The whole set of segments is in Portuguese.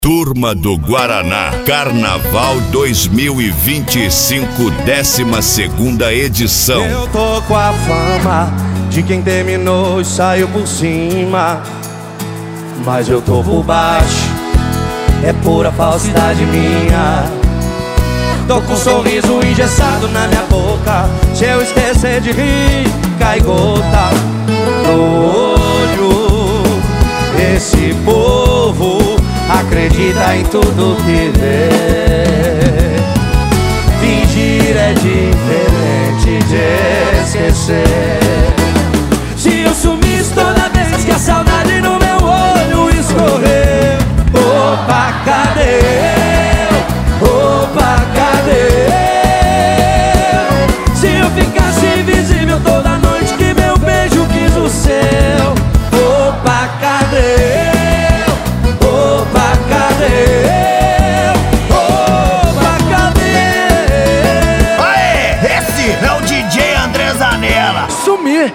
Turma do Guaraná, Carnaval 2025, 12ª edição. Eu tô com a fama de quem terminou e saiu por cima, mas eu tô por baixo, é pura falsidade minha. Tô com um sorriso engessado na minha boca, se eu esquecer de rir, cai gota no olho. Esse povo acredita em tudo que vê. Fingir é diferente de esquecer. Se eu sumisse toda vez que a saudade no meu olho escorrer, opa, cadê eu? Opa, cadê eu? Se eu ficasse invisível toda noite que meu beijo quis o seu, opa, cadê eu? Sumir.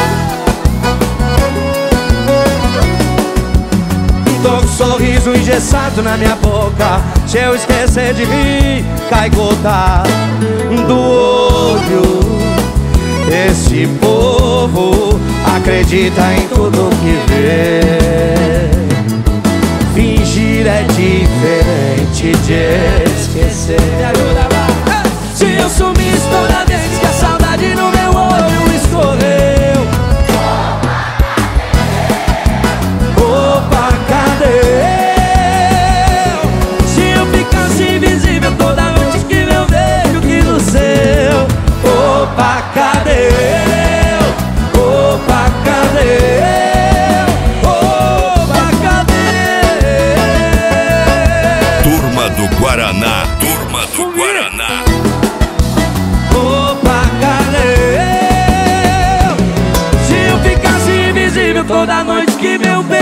Tô com um sorriso engessado na minha boca, se eu esquecer de rir, cai gota do olho. Esse povo acredita em tudo que vê. Fingir é diferente de esquecer. Me ajuda lá. Se eu sumisse toda vez que a saudade no meu olho escorreu, opa, cadê eu? Se eu ficasse invisível toda noite que meu beijo quis o seu, opa, cadê eu? Opa, cadê eu? Opa, cadê? Turma do Guaraná, Turma do Guaraná. Toda noite que meu beijo